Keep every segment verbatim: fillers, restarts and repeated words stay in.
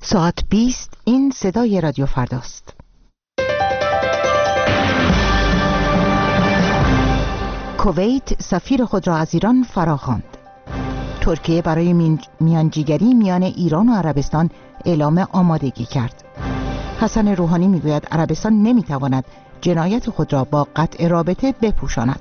ساعت بیست این صدای رادیو فرداست. کویت سفیر خود را از ایران فراخواند. ترکیه برای میانجیگری میان ایران و عربستان اعلام آمادگی کرد. حسن روحانی میگوید عربستان نمیتواند جنایت خود را با قطع رابطه بپوشاند.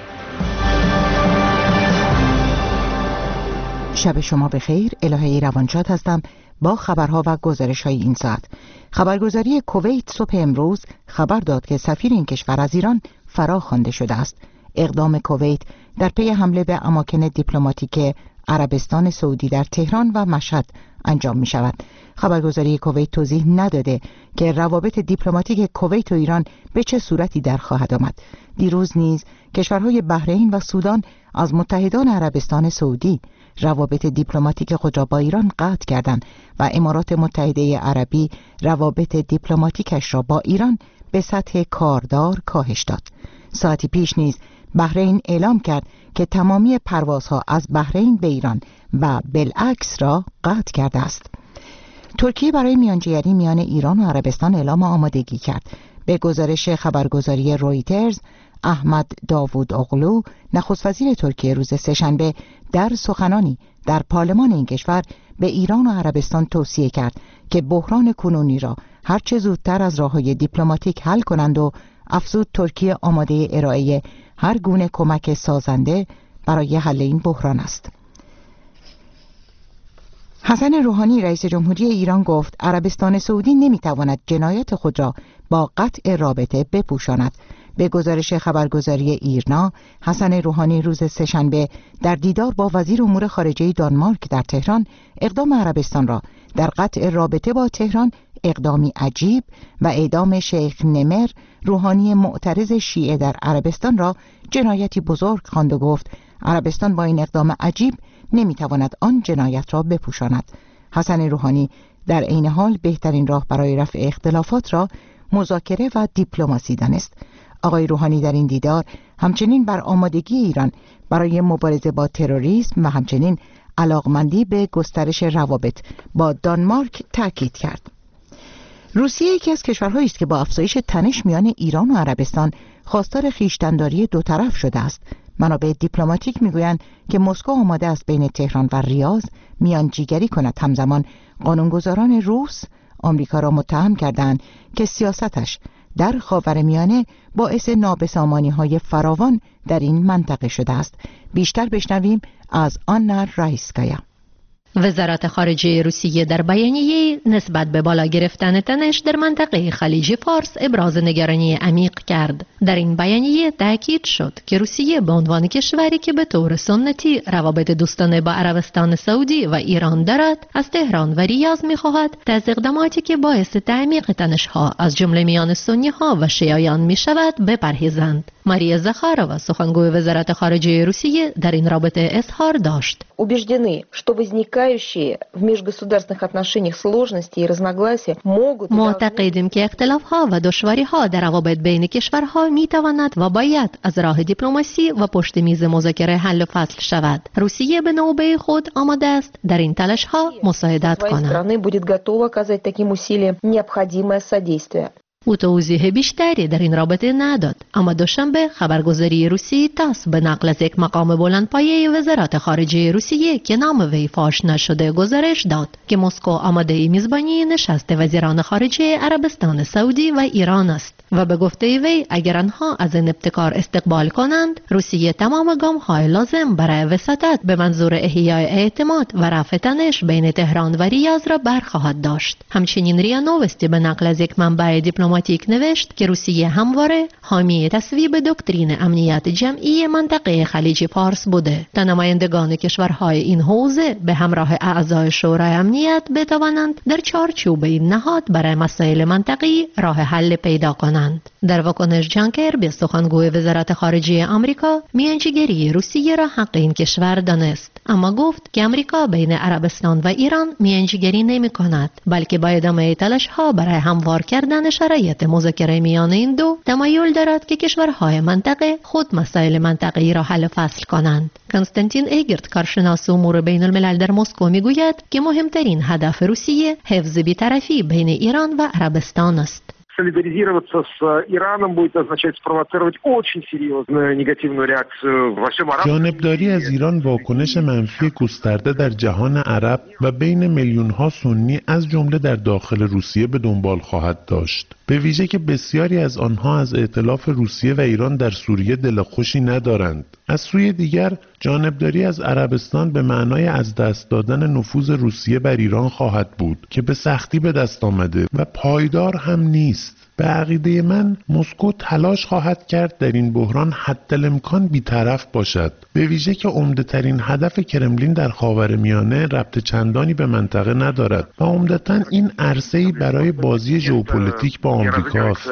شب شما بخیر. الهه روانشاد هستم با خبرها و گزارش‌های این ساعت. خبرگزاری کویت صبح امروز خبر داد که سفیر این کشور از ایران فراخوانده شده است. اقدام کویت در پی حمله به اماکن دیپلماتیک عربستان سعودی در تهران و مشهد انجام می شود. خبرگزاری کویت توضیح نداده که روابط دیپلماتیک کویت و ایران به چه صورتی در خواهد آمد. دیروز نیز کشورهای بحرین و سودان از متحدان عربستان سعودی روابط دیپلماتیک خود را با ایران قطع کردند و امارات متحده عربی روابط دیپلماتیکش را با ایران به سطح کاردار کاهش داد. ساعتی پیش نیز بحرین اعلام کرد که تمامی پروازها از بحرین به ایران و بالعکس را قطع کرده است. ترکیه برای میانجیگری میان ایران و عربستان اعلام آمادگی کرد. به گزارش خبرگزاری رویترز، احمد داوود اغلو نخست وزیر ترکیه روز سه‌شنبه در سخنانی در پارلمان این کشور به ایران و عربستان توصیه کرد که بحران کنونی را هرچه زودتر از راه‌های دیپلماتیک حل کنند و افزود ترکیه آماده ارائه هر گونه کمک سازنده برای حل این بحران است. حسن روحانی رئیس جمهوری ایران گفت عربستان سعودی نمیتواند جنایت خود را با قطع رابطه بپوشاند. به گزارش خبرگزاری ایرنا، حسن روحانی روز سه‌شنبه در دیدار با وزیر امور خارجه دانمارک در تهران اقدام عربستان را در قطع رابطه با تهران اقدامی عجیب و اعدام شیخ نمر روحانی معترض شیعه در عربستان را جنایتی بزرگ خواند و گفت عربستان با این اقدام عجیب نمیتواند آن جنایت را بپوشاند. حسن روحانی در عین حال بهترین راه برای رفع اختلافات را مذاکره و دیپلماسی دانست. آقای روحانی در این دیدار همچنین بر آمادگی ایران برای مبارزه با تروریسم و همچنین علاقمندی به گسترش روابط با دانمارک تاکید کرد. روسیه یکی از کشورهایی است که با افزایش تنش میان ایران و عربستان خواستار خویشتن‌داری دو طرف شده است. منابع دیپلماتیک میگویند که مسکو آماده است بین تهران و ریاض میانجیگری کند. همزمان قانونگذاران روس آمریکا را متهم کردند که سیاستش در خاورمیانه باعث نابسامانی‌های فراوان در این منطقه شده است. بیشتر بشنویم از آنا رایسکایا. وزارت خارجه روسیه در بیانیه نسبت به بالا گرفتن تنش در منطقه خلیج فارس ابراز نگرانی عمیق کرد. در این بیانیه تاکید شد که روسیه به عنوان کشوری که به طور سنتی روابط دوستانه با عربستان سعودی و ایران دارد، از تهران و ریاض می‌خواهد تا از اقداماتی که باعث تعمیق تنش‌ها از جمله میان سنی‌ها و شیعیان می‌شود بپرهیزند. ماریا زخارова، سخنگوی وزارت خارجه روسیه، در این رابطه اظهار داشت: убеждены, что возникающие в межгосударственных отношениях сложности и разногласия могут معتقدیم که اختلاف‌ها و دشواری‌ها در روابط بین کشورها می‌تواند و باید از راه دیپلماسی و پشت میز مذاکره حل و فصل شود. روسیه به نوبه خود آماده است در این تلاش‌ها مساعدت کند. страны будет готова оказать таким усилиям необходимое содействие. او توضیح بیشتری در این رابطه نداد، اما دوشنبه خبرگزاری روسی تاس به نقل از یک مقام بلندپایه وزارت خارجه روسیه که نام وی فاش نشده گزارش داد که مسکو آماده میزبانی نشست وزیران خارجه عربستان سعودی و ایران است و به گفته وی اگر آنها از این ابتکار استقبال کنند، روسیه تمام گام‌های لازم برای وساطت به منظور احیای اعتماد و رفع تنش بین تهران و ریاض را برخواهد داشت. همچنین ریا نوستی به نقل از یک منبع دیپلماتیک نوشت که روسیه همواره حامی تصویب دکترین امنیت جمعی منطقه خلیج فارس بوده تا نمایندگان کشورهای این حوزه به همراه اعضای شورای امنیت بتوانند در چارچوب این نهاد برای مسائل منطقی راه حل پیدا کنند. در واکنش جان کربی، سخنگوی وزارت خارجه آمریکا، میانجیگری روسیه را حق این کشور دانست، اما گفت که آمریکا بین عربستان و ایران میانجیگری نمی کند، بلکه با ادامه تلاش ها برای هموار کردن شرایط موقعیت مذاکره میان این دو تمایل دارد که کشورهای منطقه خود مسائل منطقه‌ای را حل فصل کنند. کنستانتین ایگرت، کارشناس امور بین الملل در مسکو، میگوید که مهمترین هدف روسیه حفظ بی‌طرفی بین ایران و عربستان است. Солидаризироваться с Ираном будет означать спровоцировать очень серьезную негативную реакцию во всем арабском. جانبداری از ایران واکنش منفی گسترده در جهان عرب و بین میلیون‌ها سنی از جمله در داخل روسیه به دنبال خواهد داشت. به ویژه که بسیاری از آنها از ائتلاف روسیه و ایران در سوریه دل خوشی ندارند. از سوی دیگر جانبداری از عربستان به معنای از دست دادن نفوذ روسیه بر ایران خواهد بود که به سختی به دست آمده و پایدار هم نیست. به عقیده من مسکو تلاش خواهد کرد در این بحران حدالامکان بی‌طرف باشد، به ویژه که عمده‌ترین هدف کرملین در خاورمیانه ربط چندانی به منطقه ندارد و عمدتاً این عرصه‌ای برای بازی ژئوپلیتیک با آمریکاست.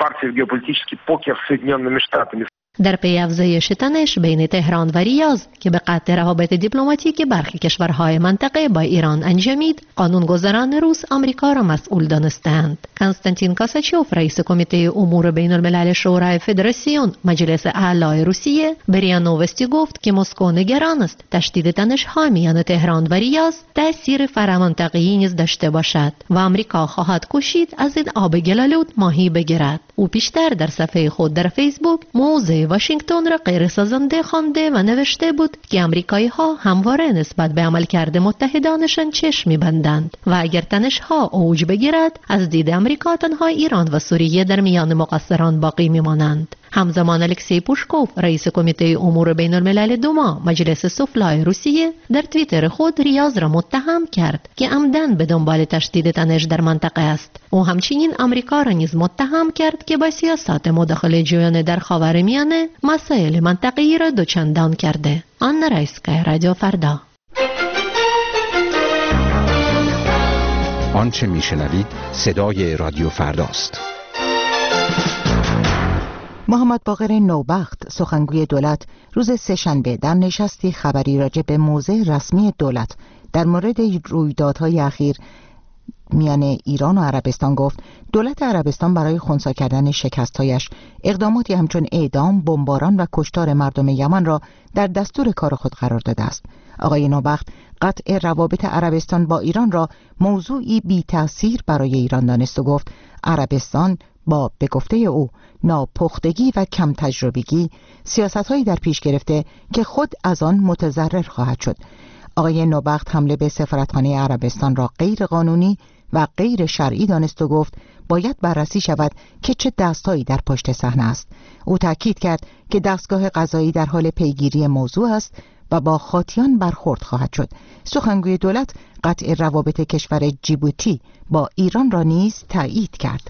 در پی افزایش تنش بین تهران و ریاض که به قطع روابط دیپلماتیک برخی کشورهای منطقه با ایران انجامید، قانونگذاران روس آمریکا را مسئول دانستند. کنستانتین کاساچوف، رئیس کمیته امور بین الملل شورای فدراسیون مجلس اعلی روسیه، به ریا نووستی گفت که مسکو نگران است تشدید تنش‌ها میان تهران و ریاض تأثیر فرامنطقه‌ای نیز داشته باشد و آمریکا خواهد کوشید از این آب گلالود ماهی بگیرد. او پیشتر در صفحه خود در فیسبوک موضع واشنگتن را غیر سازنده خوانده و نوشته بود که آمریکایی‌ها همواره نسبت به عملکرد متحدانشان چشم می‌بندند و اگر تنش‌ها اوج بگیرد از دید آمریکا تنها ایران و سوریه در میان مقصران باقی می‌مانند. همزمان الکسی پوشکوف، رئیس کمیته امور بین الملل دوما مجلس سفلای روسیه، در توییتر خود ریاض را متهم کرد که عمدن به دنبال تشدید تنش در منطقه است. او همچنین آمریکا را نیز متهم کرد که با سیاست مداخله جویانه در خاورمیانه مسائل منطقه‌ای را دوچندان کرده. آن رایسکا، رادیو فردا. آنچه میشنوید صدای رادیو فرداست. محمد باقر نوبخت، سخنگوی دولت، روز سه‌شنبه در نشستی خبری راجع به موضع رسمی دولت در مورد رویدادهای اخیر میان ایران و عربستان گفت دولت عربستان برای خنثی کردن شکست‌هایش اقداماتی همچون اعدام، بمباران و کشتار مردم یمن را در دستور کار خود قرار داده است. آقای نوبخت قطع روابط عربستان با ایران را موضوعی بی تأثیر برای ایران دانست و گفت عربستان با به گفته او ناپختگی و کم تجربگی سیاست‌هایی در پیش گرفته که خود از آن متضرر خواهد شد. آقای نوبخت حمله به سفارتخانه عربستان را غیر قانونی و غیر شرعی دانست و گفت باید بررسی شود که چه دستایی در پشت صحنه است. او تاکید کرد که دستگاه قضایی در حال پیگیری موضوع است و با خاطیان برخورد خواهد شد. سخنگوی دولت قطع روابط کشور جیبوتی با ایران را نیز تایید کرد.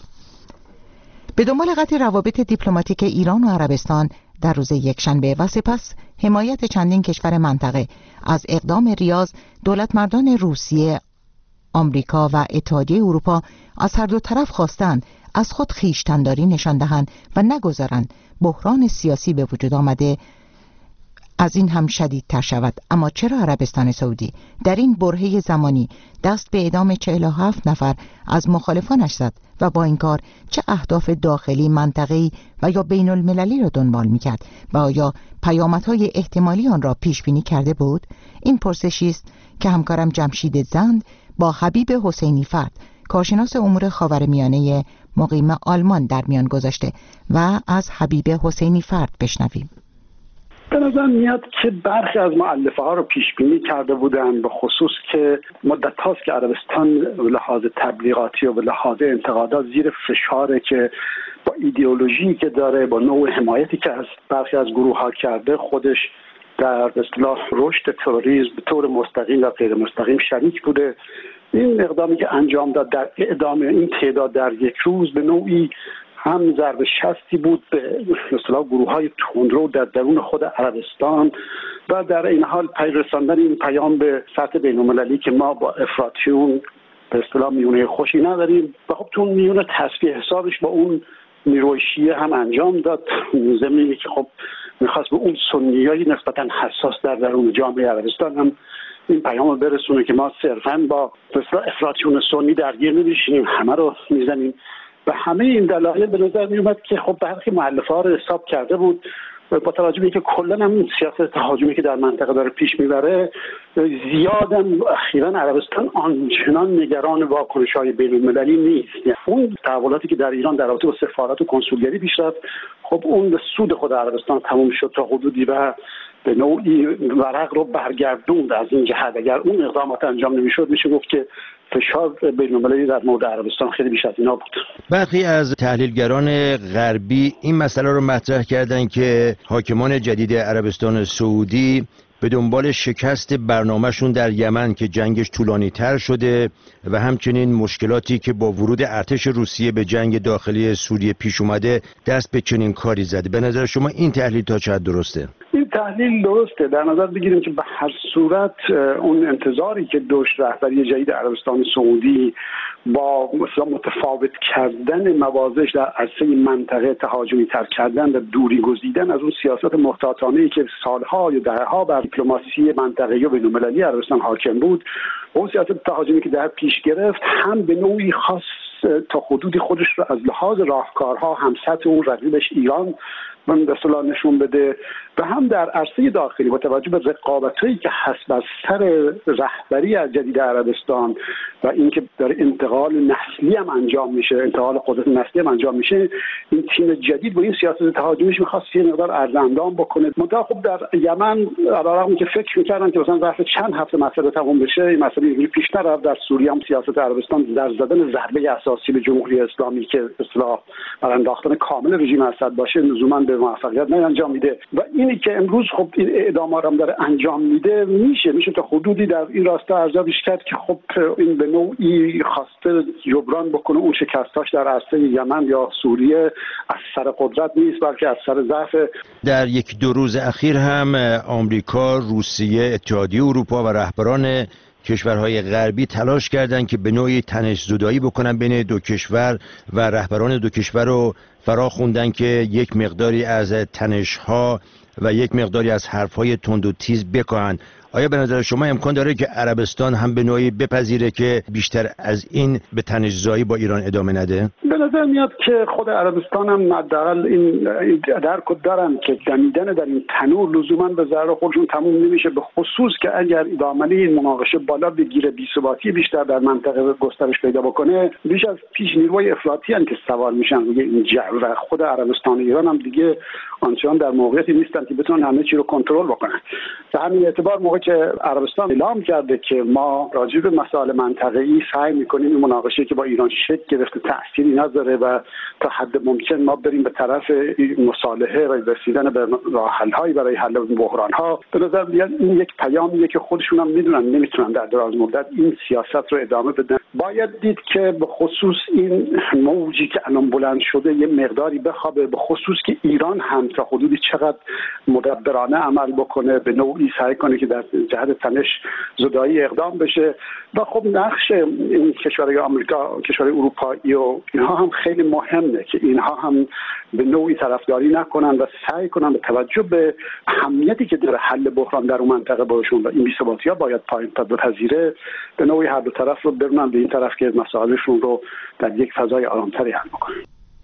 به دنبال قطع روابط دیپلماتیک ایران و عربستان در روز یکشنبه و سپس حمایت چندین کشور منطقه از اقدام ریاض، دولت مردان روسیه، آمریکا و اتحادیه اروپا از هر دو طرف خواستند از خود خویشتن‌داری نشان دهند و نگذارند بحران سیاسی به وجود آمده از این هم شدیدتر شود. اما چرا عربستان سعودی در این برهه زمانی دست به اعدام چهل و هفت نفر از مخالفانش زد و با این کار چه اهداف داخلی، منطقه‌ای و یا بین المللی را دنبال می‌کرد و آیا پیامدهای احتمالی آن را پیش بینی کرده بود؟ این پرسشی است که همکارم جمشید زند با حبیب حسینی فرد، کارشناس امور خاورمیانه مقیم آلمان، در میان گذاشته و از حبیب حسینی فرد بشنویم. به نظر میاد که برخی از مؤلفه ها رو پیش بینی کرده بودن، به خصوص که مدت هاست که عربستان به لحاظ تبلیغاتی و به لحاظ انتقادات زیر فشاره که با ایدئولوژی که داره، با نوع حمایتی که از برخی از گروه ها کرده، خودش در به اصطلاح رشد تروریسم به طور مستقیم و غیر مستقیم شریک بوده. این اقدامی که انجام داد در اعدام این تعداد در یک روز به نوعی هم ضرب شستی بود به اصطلاح گروه‌های تندرو در درون خود عربستان و در این حال پیرساندن این پیام به سطح بین‌المللی که ما با افراطیون به اصطلاح میونه خوشی نداریم و خب تو میونه تصفیه حسابش با اون نیروی شیعه هم انجام داد، زمینی که خب می‌خواست به اون سنیای نسبتاً حساس در درون جامعه عربستان هم این پیام رو برسونه که ما صرفاً با به اصطلاح افراطیون سنی درگیر نمیشیم، همه رو میزنیم به همه این دلایل به نظر می اومد که خب برخی مؤلفه‌ها رو حساب کرده بود با توجه به اینکه کلا هم سیاست تهاجمی که در منطقه داره پیش میبره، زیادم اخیراً عربستان آنچنان نگران واکنش‌های بین‌المللی نیست. یعنی اون تحولاتی که در ایران در رابطه با سفارت و کنسولگری پیش رفت، خب اون به سود خود عربستان تموم شد تا حدودی و به نوعی ورق رو برگردوند. از این جهت اگر اون اقدامات انجام نمیشد میشه گفت که فشار بین‌المللی در مورد عربستان خیلی بیش از اینا بود. برخی از تحلیلگران غربی این مسئله رو مطرح کردن که حاکمان جدید عربستان سعودی به دنبال شکست برنامهشون در یمن که جنگش طولانی تر شده و همچنین مشکلاتی که با ورود ارتش روسیه به جنگ داخلی سوریه پیش اومده دست به چنین کاری زده. به نظر شما این تحلیل تا چه حد درسته؟ این تحلیل درسته. در نظر بگیریم که به هر صورت اون انتظاری که داشت رهبری جدید عربستان سعودی با مثلا متفاوت کردن مواضعش در عرصه منطقه، تهاجمی تر کردن و دوری گزیدن از اون سیاست محتاطانه‌ای که سالها یا دهه‌ها بر دیپلماسی منطقه‌ای و بین‌المللی عربستان حاکم بود، اون سیاست تهاجمی که در پیش گرفت هم به نوعی خاص تا حدودی خودش رو از لحاظ راهکارها هم سطح اون رقیبش ایران من به اصطلاح نشون بده و هم در عرصه داخلی با توجه به رقابتایی که هست بر سر رهبری از جدید عربستان و اینکه در انتقال نسلی هم انجام میشه، انتقال قدرت نسلی هم انجام میشه، این تیم جدید با این سیاست تهاجمیش می‌خواست یه مقدار ارزاندام بکنه. منتها خب در یمن علیرغم که فکر می‌کردن که مثلا ظرف چند هفته مسئله تموم بشه، این مسئله اینجوری پیش نرفت. در سوریه هم سیاست عربستان در زدن ضربه اساسی به جمهوری اسلامی که اصلاح بر انداختن کامل رژیم اسد باشه لزوما به موفقیت انجام میده و اینی که امروز خب این اعدام‌ها هم داره انجام میده میشه میشه تا حدودی در این راستا ارزیابیش کرد که خب این به نوعی خواسته جبران بکنه اون شکستاش در عرصه یمن یا سوریه از سر قدرت نیست بلکه از سر ضعف. در یک دو روز اخیر هم آمریکا، روسیه، اتحادیه اروپا و رهبران کشورهای غربی تلاش کردند که به نوعی تنش‌زدایی بکنن بین دو کشور و رهبران دو کشور رو فرا خوندن که یک مقداری از تنش‌ها و یک مقداری از حرف‌های تند و تیز بکاهن. آیا به نظر شما امکان داره که عربستان هم به نوعی بپذیره که بیشتر از این به تنش‌زایی با ایران ادامه نده؟ به نظر میاد که خود عربستان هم حداقل این درک دارن که دمیدن در این تنور لزوما به ضرر خودشون تموم نمیشه، به خصوص که اگر ادامه این مناقشه بالا بگیره، بی‌ثباتی بیشتر در منطقه گسترش پیدا بکنه، بیش از پیش نیروهای افراطی ان که سوار میشن روی این جو و خود عربستان و ایران هم دیگه آنچنان در موقعیتی نیستن که بتونن همه چی رو کنترل بکنن. به همین اعتبار موقع که عربستان اعلام کرده که ما راجع به مسائل منطقه‌ای سعی می‌کنیم این مناقشه که با ایران شکل گرفته تأثیری نداره و تا حد ممکن ما بریم به طرف مصالحه و رسیدن به راه‌حل‌هایی برای حل بحران‌ها، به نظر میاد این یک پیامیه که خودشون هم میدونن نمیتونن در دراز مدت این سیاست رو ادامه بدن. باید دید که به خصوص این موجی که الان بلند شده یه مقداری بخوابه، به خصوص که ایران هم تا حدودی چقدر مدبرانه عمل بکنه، به نوعی سعی کنه که در جهت تنش زدایی اقدام بشه. و خب نقش این کشورهای آمریکا، کشورهای اروپایی و اینها هم خیلی مهمه که اینها هم به نوعی طرفداری نکنن و سعی کنن به توجه به اهمیتی که داره حل بحران در اون منطقه باشون و این بی‌ثباتی‌ها باید پایین بپذیره، به نوعی هر دو طرف رو برونن به این طرف که مسائلشون رو در یک فضای آرامتری حل بکنن.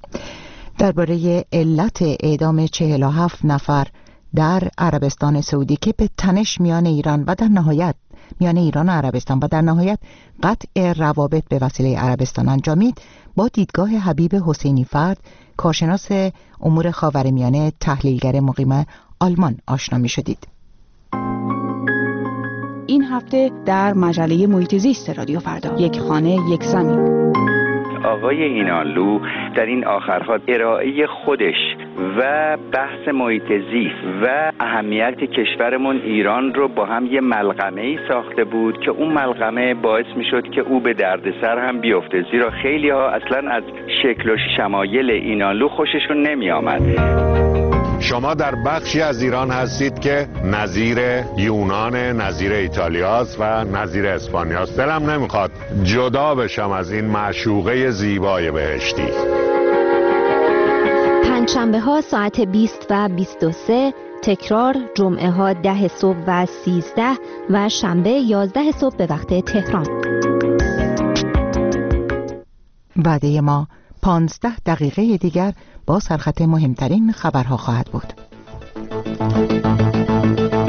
درباره علت اعدام چهل و هفت نفر در عربستان سعودی که به تنش میان ایران و در نهایت میان ایران و عربستان و در نهایت قطع روابط به وسیله عربستان انجامید، با دیدگاه حبیب حسینی فرد، کارشناس امور خاورمیانه، تحلیلگر مقیم آلمان آشنا می شدید. این هفته در مجله محیط زیست رادیو فردا، یک خانه یک زمین. آقای اینانلو در این آخرها ارائه خودش و بحث محیط زیست و اهمیت کشورمون ایران رو با هم یه ملغمه‌ای ساخته بود که اون ملغمه باعث میشد که او به دردسر هم بیفته، زیرا خیلی ها اصلا از شکل و شمایل اینانلو خوششون نمی آمد. شما در بخشی از ایران هستید که نظیر یونان، نظیر ایتالیاست و نظیر اسپانیاست. دلم نمیخواد جدا بشم از این معشوقه زیبای بهشتی. پنجشنبه ها ساعت بیست و بیست و سه، تکرار جمعه ها ده صبح و سیزده و شنبه یازده صبح به وقت تهران. وعده ما پانزده دقیقه دیگر با سرخط مهمترین خبرها خواهد بود.